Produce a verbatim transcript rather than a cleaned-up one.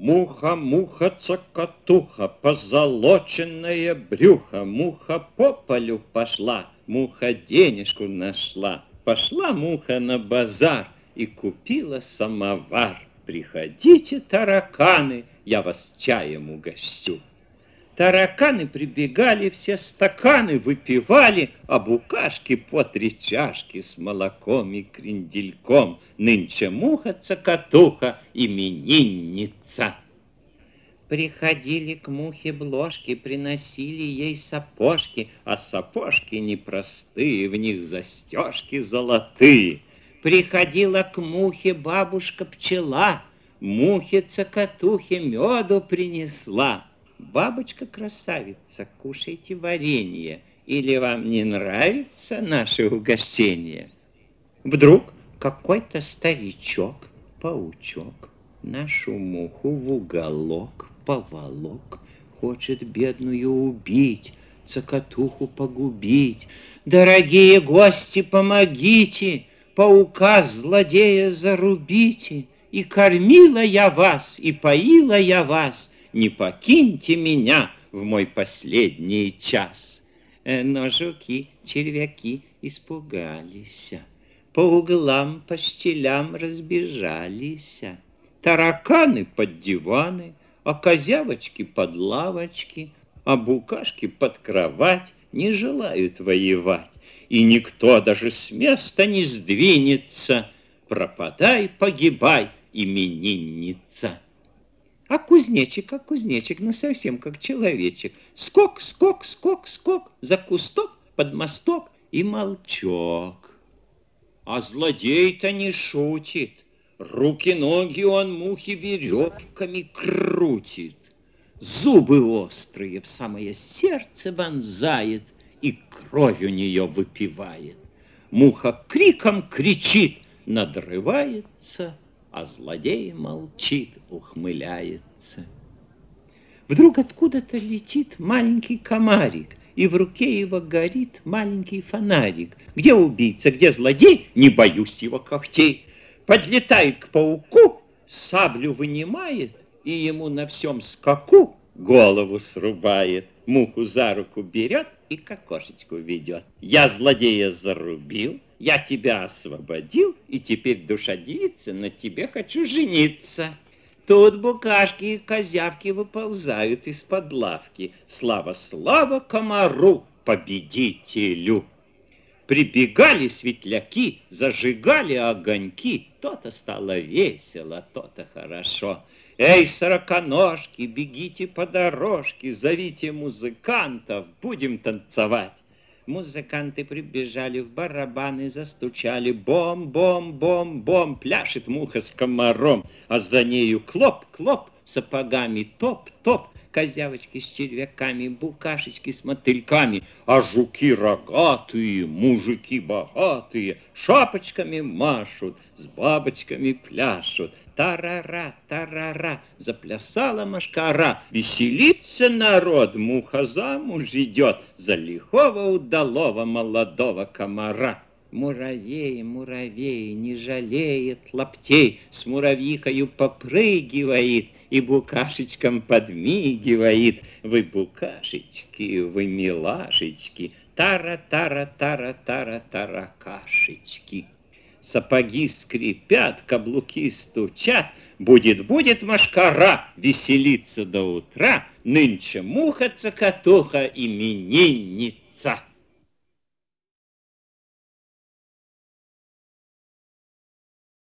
Муха, муха, цокотуха, позолоченное брюхо. Муха по полю пошла, муха денежку нашла. Пошла муха на базар и купила самовар. Приходите, тараканы, я вас чаем угощу. Тараканы прибегали, все стаканы выпивали, а букашки по три чашки с молоком и крендельком. Нынче муха-цокотуха, именинница. Приходили к мухе бложки, приносили ей сапожки, а сапожки непростые, в них застежки золотые. Приходила к мухе бабушка-пчела, мухе-цокотухе меду принесла. Бабочка-красавица, кушайте варенье, или вам не нравится наше угощение? Вдруг какой-то старичок, паучок, нашу муху в уголок поволок, хочет бедную убить, цокотуху погубить. Дорогие гости, помогите, паука-злодея зарубите, и кормила я вас, и поила я вас, не покиньте меня в мой последний час. Но жуки, червяки испугались, по углам, по щелям разбежались. Тараканы под диваны, а козявочки под лавочки, а букашки под кровать не желают воевать. И никто даже с места не сдвинется. Пропадай, погибай, именинница. А кузнечик, а кузнечик, ну совсем как человечек. Скок, скок, скок, скок, за кусток, под мосток и молчок. А злодей-то не шутит. Руки-ноги он мухи веревками крутит. Зубы острые в самое сердце вонзает и кровь у нее выпивает. Муха криком кричит, надрывается, а злодей молчит, ухмыляется. Вдруг откуда-то летит маленький комарик, и в руке его горит маленький фонарик. Где убийца, где злодей, не боюсь его когтей. Подлетает к пауку, саблю вынимает, и ему на всем скаку голову срубает. Муху за руку берет и к окошечку ведет. Я злодея зарубил, я тебя освободил, и теперь душа девицы, на тебе хочу жениться. Тут букашки и козявки выползают из-под лавки. Слава, слава комару, победителю! Прибегали светляки, зажигали огоньки. То-то стало весело, то-то хорошо. Эй, сороконожки, бегите по дорожке, зовите музыкантов, будем танцевать. Музыканты прибежали, в барабаны застучали. Бом-бом-бом-бом, пляшет муха с комаром, а за нею клоп-клоп, сапогами топ-топ. Козявочки с червяками, букашечки с мотыльками, а жуки рогатые, мужики богатые, шапочками машут, с бабочками пляшут. Тарара, тарара, заплясала машкара, веселится народ, муха замуж идет за лихого удалого молодого комара. Муравей, муравей, не жалеет лаптей, с муравьихою попрыгивает и букашечкам подмигивает. Вы букашечки, вы милашечки, тара-тара-тара-тара-таракашечки. Сапоги скрипят, каблуки стучат, будет-будет машкара, веселиться до утра, нынче муха-цокотуха, именинница.